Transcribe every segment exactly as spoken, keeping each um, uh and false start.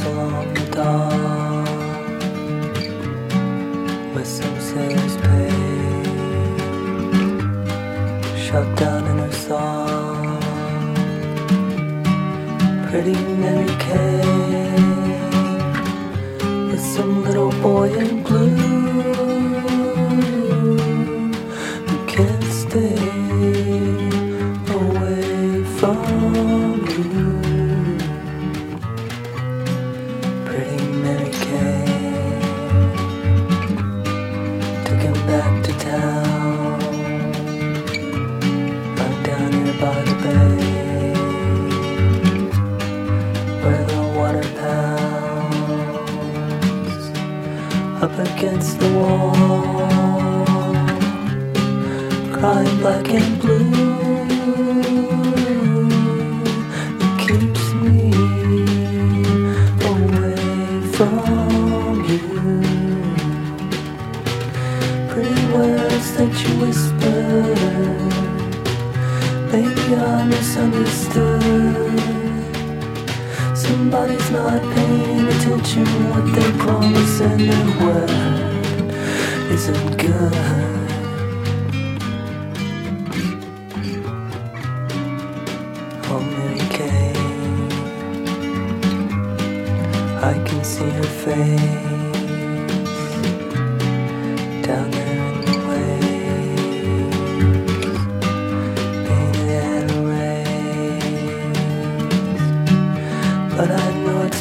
along the dock, where some sailors pay, shut down in her song. Pretty Mary Kay, with some little boy in blue who can't stay away from you. Pretty Mary Kay took him back to town. I'm down here by the bay, where the water pounds up against the wall, crying black and blue. It keeps me away from you. Pretty words that you whisper, maybe I misunderstood. Somebody's not paying attention, what they promise and their word isn't good. Oh, Mary Kay, I can see her face down there in the waves, painted and erased. But I know it's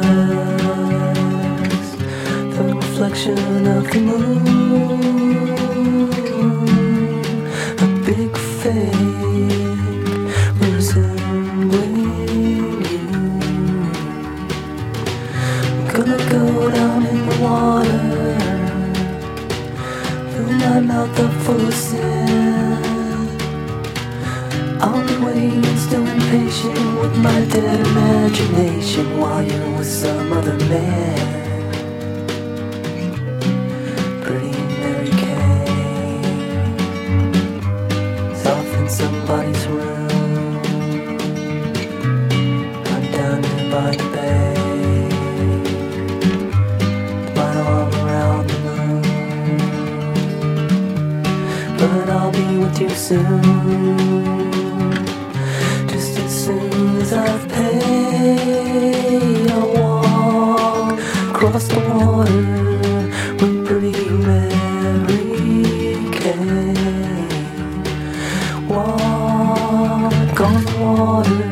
just the reflection of the moon, a big fake resembling you. I'm gonna go down in the water, fill my mouth up full of sand. I'll be waiting, still impatient with my dead imagination, while you're with some other man. Pretty Mary Kay, off in somebody's room. I'm down here by the bay, my arm around the moon. But I'll be with you soon, just as soon as I've paid. I'll walk across the water with pretty Mary Kay. Walk on the water